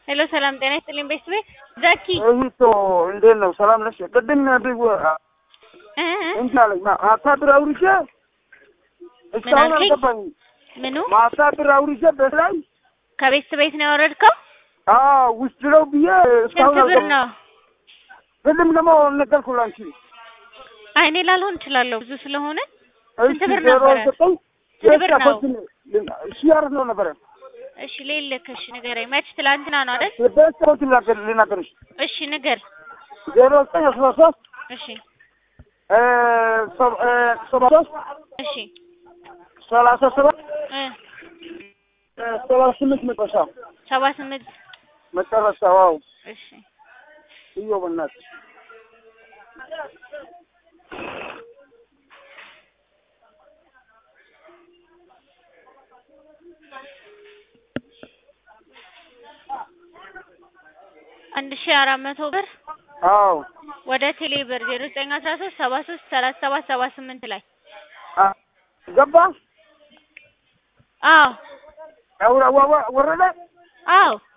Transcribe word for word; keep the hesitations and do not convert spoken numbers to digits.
ሄሎ ሰላም ጤና ይስጥልኝ ቤተሰብ ዘኪ እይቶ እንዴት ነው ሰላም ነሽ? ቅድም ያድርጉ እ እንታለኝ ማታብር አውርቼ እስካሁን አልገባኝም። ምኑ ማታብር አውርቼ በላይ ከቤት ቤት ነው ያወረድከው? አዎ ውስጥ ነው ብዬ እስካሁን ስንት ብር ነው? ቅድም ደግሞ ነገርኩላንቺ። አይ እኔ ላልሆን እችላለሁ ብዙ ስለሆነ ስንት ብር ነው? ነበር? ስንት ብር ነው? ሺያር ነው ነበር። እሺ ሌለከሽ ንገረኝ። መች ትላንትና ነው አይደል? በስተት ላከል ልናገርሽ። እሺ ንገር። ዜሮ ዘጠኝ አስራ ሶስት እሺ እ ሰባ ሶስት እሺ ሰላሳ ሰባት እ ሰባ ስምንት መጨረሻ ሰባ ስምንት መጨረሻ ዋው። እሺ ይዮ በእናት አንድ ሺህ አራት መቶ ብር አዎ ወደ ቴሌ ብር ዜሮ ዘጠኝ አስራ ሶስት ሰባ ሶስት ሰላሳ ሰባት ሰባ ስምንት ላይ ገባ። አዎ አውራ ወረደ። አዎ